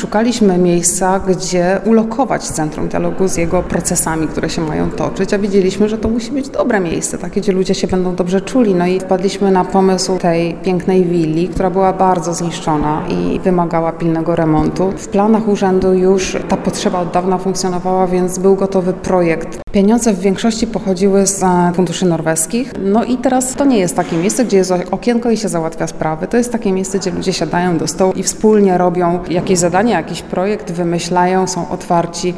szukaliśmy miejsca, gdzie ulokować Centrum Dialogu z jego procesami, które się mają toczyć, a wiedzieliśmy, że to musi być dobre miejsce, takie, gdzie ludzie się będą dobrze czuli. No i wpadliśmy na pomysł tej pięknej willi, która była bardzo zniszczona i wymagała pilnego remontu. W planach urzędu już ta potrzeba od dawna funkcjonowała, więc był gotowy projekt. Pieniądze w większości pochodziły z funduszy norweskich. No i teraz to nie jest takie miejsce, gdzie jest okienko i się załatwia sprawy. To jest takie miejsce, gdzie ludzie siadają do stołu i wspólnie robią jakieś zadanie, jakiś projekt, wymyślają, są otwarci